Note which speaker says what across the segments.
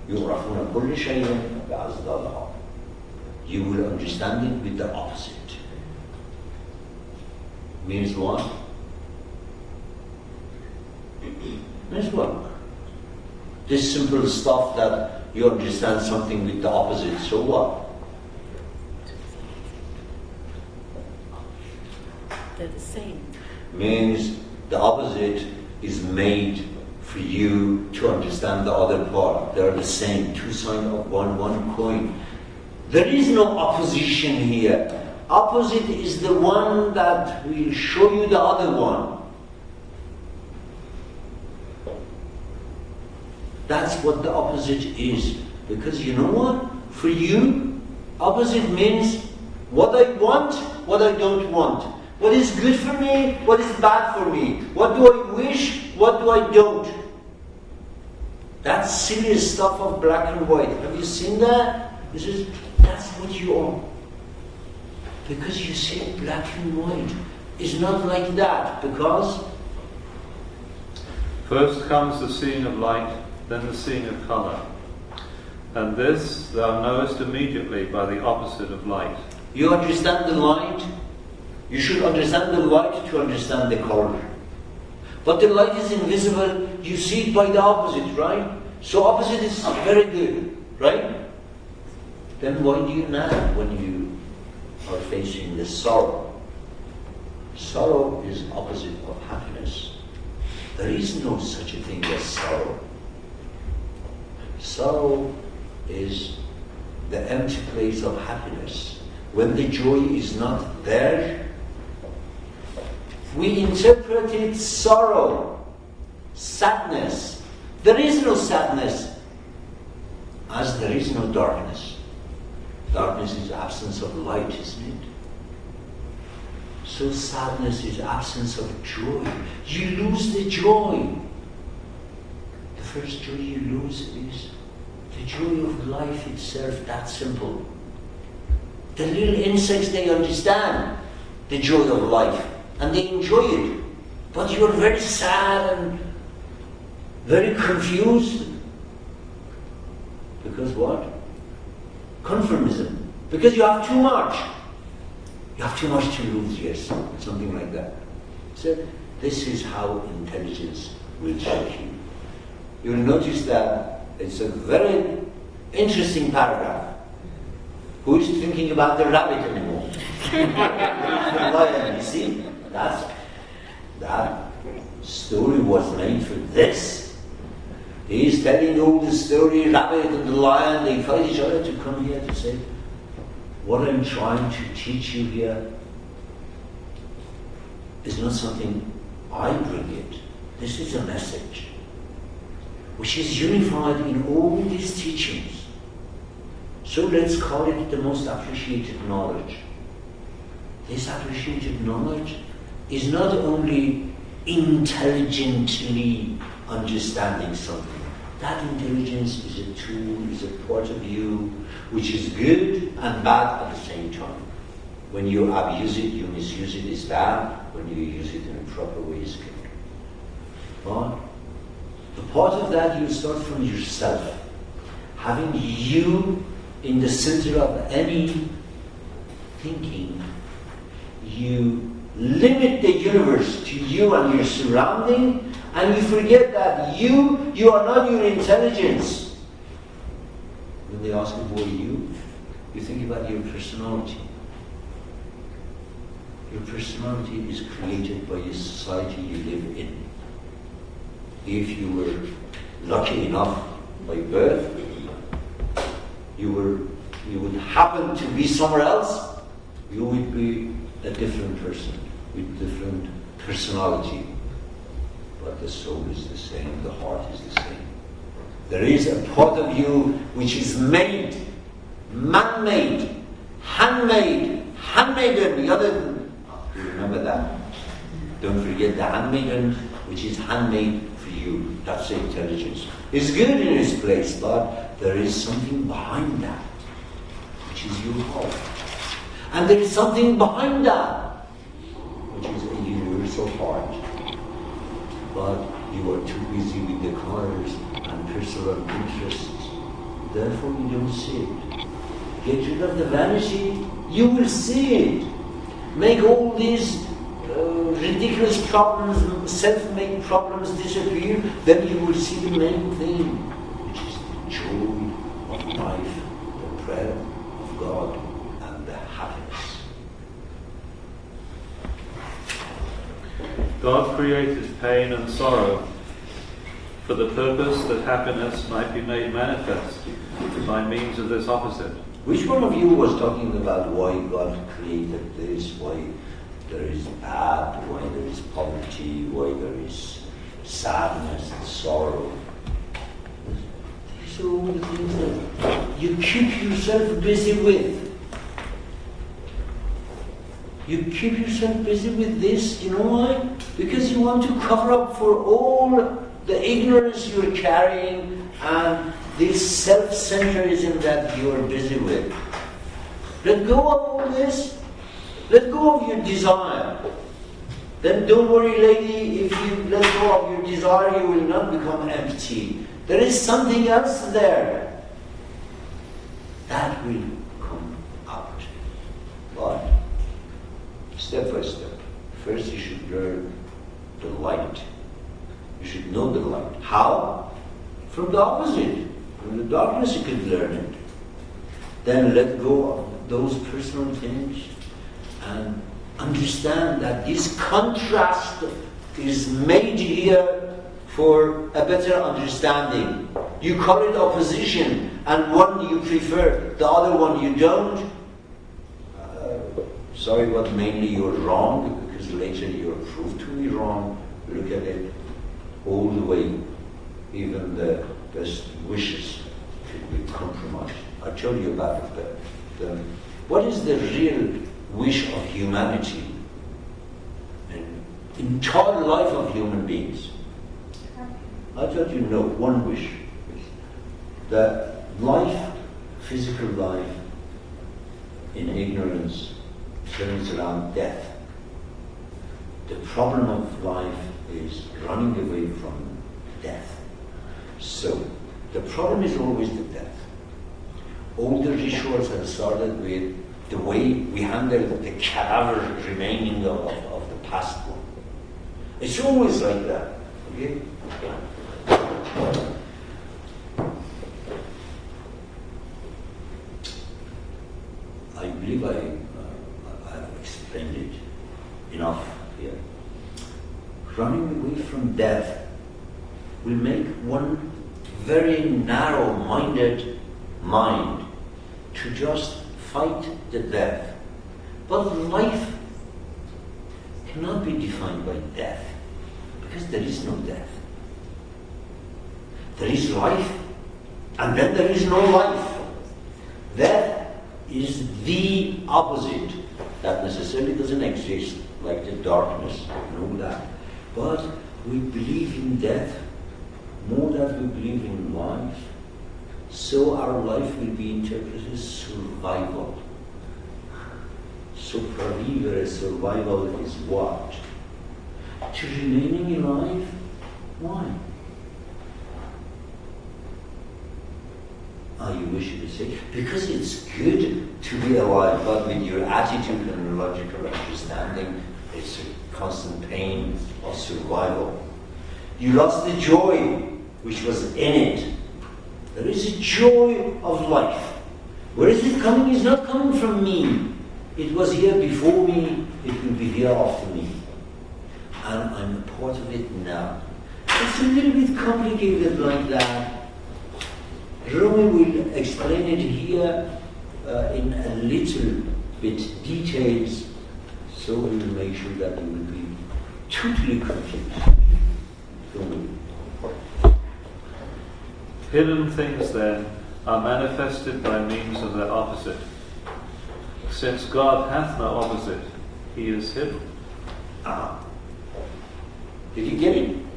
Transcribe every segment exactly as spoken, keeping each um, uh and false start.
Speaker 1: يُعْرَفُونَ كُلِّ شَيْءٍ بِأَصْدَادِهَا. You will understand it with the opposite. Means what? Means what? This simple stuff that you understand something with the opposite, so what?
Speaker 2: They're the same.
Speaker 1: Means the opposite is made for you to understand the other part. They're the same, two sides of one, one coin. There is no opposition here. Opposite is the one that will show you the other one. That's what the opposite is. Because you know what? For you, opposite means what I want, what I don't want. What is good for me, what is bad for me. What do I wish, what do I don't. That's silly stuff of black and white. Have you seen that? This is, that's what you are. Because you see black and white. It's not like that. Because
Speaker 3: first comes the seeing of light, then the seeing of colour. And this thou knowest immediately by the opposite of light.
Speaker 1: You understand the light. You should understand the light to understand the colour. But the light is invisible. You see it by the opposite, right? So opposite is very good, right? Then why do you now, when you are facing the sorrow? Sorrow is opposite of happiness. There is no such a thing as sorrow. Sorrow is the empty place of happiness. When the joy is not there, we interpret it sorrow, sadness. There is no sadness, as there is no darkness. Darkness is absence of light, isn't it? So sadness is absence of joy. You lose the joy. The first joy you lose is the joy of life itself, that simple. The little insects, they understand the joy of life and they enjoy it. But you're very sad and very confused. Because what? Conformism. Because you have too much. You have too much to lose, yes. Something like that. So this is how intelligence will check you. You'll notice that it's a very interesting paragraph. Who is thinking about the rabbit anymore? The lion, you see? That's, that story was made for this. He is telling all the story, rabbit and the lion, they fight each other to come here to say, what I'm trying to teach you here is not something I bring it. This is a message which is unified in all these teachings. So let's call it the most appreciated knowledge. This appreciated knowledge is not only intelligently understanding something. That intelligence is a tool, is a part of you, which is good and bad at the same time. When you abuse it, you misuse it, it's bad. When you use it in a proper way, it's good. But the part of that, you start from yourself. Having you in the center of any thinking, you limit the universe to you and your surrounding, and you forget that you, you are not your intelligence. When they ask you who are you, you think about your personality. Your personality is created by the society you live in. If you were lucky enough by birth, you were, you would happen to be somewhere else, you would be a different person with different personality. But the soul is the same, the heart is the same. There is a part of you which is made, man-made, handmade, handmaiden. The other, you remember that? Don't forget the handmaiden, which is handmade for you. That's the intelligence. It's good in its place, but there is something behind that, which is your heart. And there is something behind that, which is a universal heart. But you are too busy with the colors and personal interests therefore you don't see it. Get rid of the vanity, you will see it. Make all these uh, ridiculous problems, self-made problems disappear, then you will see the main thing, which is the joy of life, the prayer of God, and the happiness.
Speaker 3: God created pain and sorrow for the purpose that happiness might be made manifest by means of this opposite.
Speaker 1: Which one of you was talking about why God created this, why there is bad, why there is poverty, why there is sadness and sorrow? These are all the things that you keep yourself busy with. You keep yourself busy with this, you know why? Because you want to cover up for all the ignorance you're carrying and this self-centerism that you're busy with. Let go of all this. Let go of your desire. Then don't worry, lady, if you let go of your desire, you will not become empty. There is something else there. That will come out. But step by step. First you should learn the light. You should know the light. How? From the opposite. From the darkness you could learn it. Then let go of those personal things and understand that this contrast is made here for a better understanding. You call it opposition, and one you prefer, the other one you don't. Uh, sorry, but mainly you're wrong, because later you're proved to be wrong. Look at it all the way. Even the best wishes could be compromised. I told you about the, the what is the real wish of humanity and entire life of human beings? I thought you know one wish. That life, physical life, in ignorance turns around death. The problem of life is running away from death. So, the problem is always the death. All the rituals have started with the way we handle the cadaver remaining of, of the past one. It's always like that. Okay? I believe I, uh, I have explained it enough here. Running away from death will make one very narrow-minded mind to just fight the death. But life cannot be defined by death, because there is no death. There is life, and then there is no life. Death is the opposite. That necessarily doesn't exist, like the darkness and all that. But we believe in death more than we believe in life. So our life will be interpreted as survival. Sopravvivere, survival is what? To remaining in life? Why? Ah, you wish to say, because it's good to be alive, but with your attitude and logical understanding, it's a constant pain of survival. You lost the joy which was in it. There is a joy of life. Where is it coming? It's not coming from me. It was here before me, it will be here after me. And I'm a part of it now. It's a little bit complicated like that. Rumi will explain it here uh, in a little bit details, so we will make sure that you will be totally confused. Rumi.
Speaker 3: Hidden things, then, are manifested by means of their opposite. Since God hath no opposite, he is hidden.
Speaker 1: Ah. Did you get it?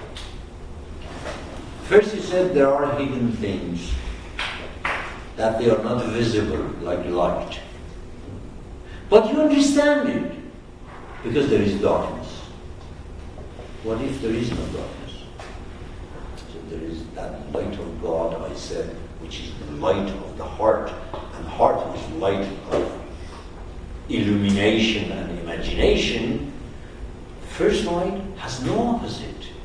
Speaker 1: First he said there are hidden things, that they are not visible like light. But you understand it, because there is darkness. What if there is no darkness? So there is that light of God, I God is said, which is the light of the heart. And the heart is light of illumination and imagination. The first light has no opposite.